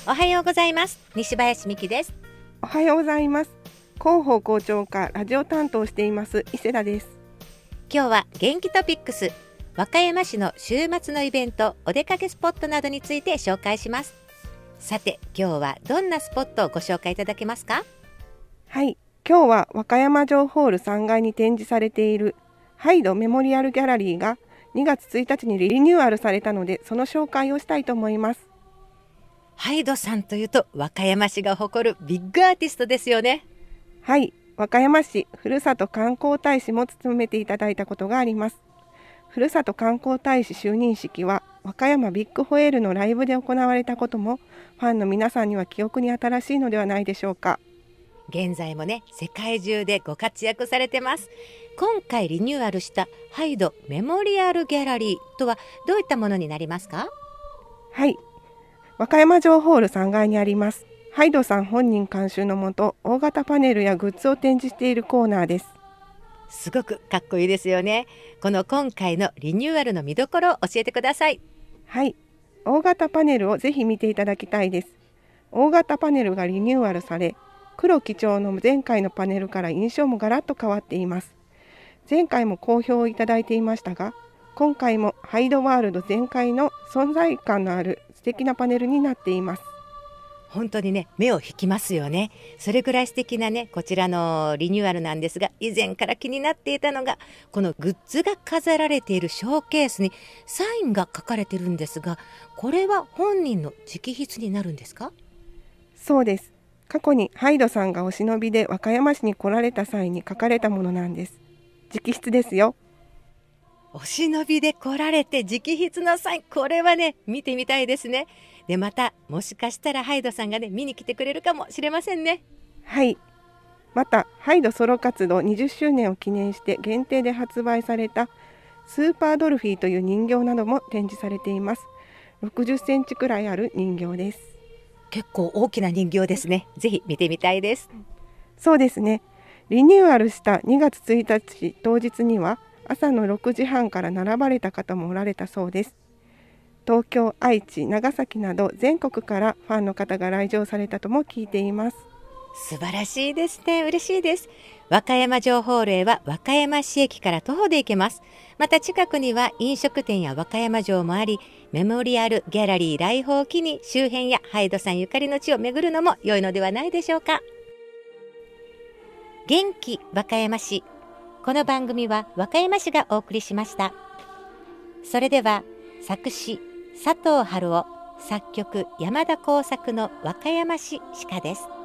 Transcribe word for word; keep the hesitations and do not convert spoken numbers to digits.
おはようございます。西林美希です。 おはようございます。広報校長課ラジオ担当しています伊勢田です。 今日は元気トピックス、和歌山市の週末のイベント、お出かけスポットなどについて紹介します。さて今日はどんなスポットをご紹介いただけますか？ はい、今日は和歌山城ホールさんがいに展示されているハイドメモリアルギャラリーがにがつついたちにリニューアルされたので、その紹介をしたいと思います。 ハイドさんというと和歌山市が誇るビッグアーティストですよね。 はい、和歌山市ふるさと観光大使も務めていただいたことがあります。ふるさと観光大使就任式は和歌山ビッグホエールのライブで行われたこともファンの皆さんには記憶に新しいのではないでしょうか。 現在もね、世界中でご活躍されてます。今回リニューアルしたハイドメモリアルギャラリーとはどういったものになりますか？ はい、和歌山城ホールさんがいにありますハイドさん本人監修のもと、大型パネルやグッズを展示しているコーナーです。 すごくかっこいいですよね。この今回のリニューアルの見どころを教えてください。 はい、大型パネルをぜひ見ていただきたいです。大型パネルがリニューアルされ、黒基調の前回のパネルから印象もガラッと変わっています。前回も好評をいただいていましたが、今回もハイドワールド全開の存在感のある素敵なパネルになっています。 本当にね、目を引きますよね。それぐらい素敵なね、こちらのリニューアルなんですが、以前から気になっていたのがこのグッズが飾られているショーケースにサインが書かれているんですが、これは本人の直筆になるんですか？ そうです。過去にハイドさんがお忍びで和歌山市に来られた際に書かれたものなんです。直筆ですよ。 お忍びで来られて直筆のサイン、これはね見てみたいですね。でまたもしかしたらハイドさんがね見に来てくれるかもしれませんね。 はい、またハイドソロ活動にじゅっしゅうねんを記念して限定で発売されたスーパードルフィーという人形なども展示されています。ろくじゅっセンチくらいある人形です。 結構大きな人形ですね。ぜひ見てみたいです。 そうですね。リニューアルしたにがつついたち当日には朝のろくじはんから並ばれた方もおられたそうです。東京、愛知、長崎など全国からファンの方が来場されたとも聞いています。 素晴らしいですね。嬉しいです。和歌山城ホールへは和歌山市駅から徒歩で行けます。また近くには飲食店や和歌山城もあり、メモリアルギャラリー来訪を機に周辺やハイドさんゆかりの地を巡るのも良いのではないでしょうか。元気和歌山市、この番組は和歌山市がお送りしました。それでは作詞佐藤春夫、作曲山田耕作の和歌山市鹿です。